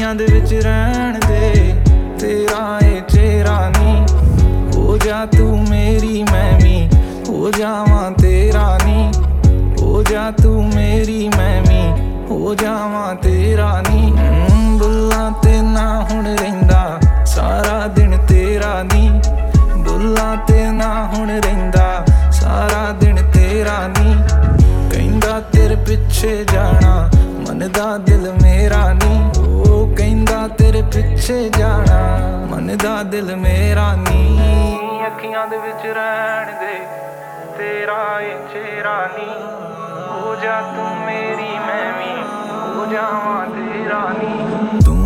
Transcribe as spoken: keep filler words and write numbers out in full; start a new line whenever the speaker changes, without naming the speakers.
ਅੱਖੀਆਂ ਦੇ ਵਿੱਚ ਰਹਿਣ ਦੇ ਤੇਰਾ ਏ ਚਿਹਰਾ ਨੀ। ਹੋ ਜਾ ਤੂੰ ਮੇਰੀ ਮੈਂ ਵੀ ਹੋ ਜਾਵਾਂ ਤੇਰਾ ਨੀ। ਹੋ ਜਾ ਤੂੰ ਮੇਰੀ ਮੈਂ ਵੀ ਹੋ ਜਾਵਾਂ ਤੇਰਾ ਨੀ। ਬੁੱਲਾਂ ਤੇ ਨਾ ਹੁਣ ਰਹਿੰਦਾ ਸਾਰਾ ਦਿਨ ਤੇਰਾ ਨੀ। ਬੁੱਲਾਂ ਤੇ ਨਾ ਹੁਣ ਰਹਿੰਦਾ ਸਾਰਾ ਦਿਨ ਤੇਰਾ ਨੀ। ਕਹਿੰਦਾ ਤੇਰੇ ਪਿੱਛੇ ਜਾਣਾ ਮੰਨਦਾ ਦਿਲ ਮੇਰਾ ਨੀ। ਉਹ ਕਹਿੰਦਾ ਤੇਰੇ ਪਿੱਛੇ ਜਾਣਾ ਮੰਨਦਾ ਦਿਲ ਮੇਰਾ ਨੀ। ਅੱਖੀਆਂ ਦੇ ਵਿੱਚ ਰਹਿਣ ਦੇ ਤੇਰਾ ਏ ਚਿਹਰਾ ਨੀ। ਹੋ ਜਾ ਤੂੰ ਮੇਰੀ ਮੈਂ ਵੀ ਹੋ ਜਾਵਾਂ ਤੇਰਾ ਨੀ। ਤੂੰ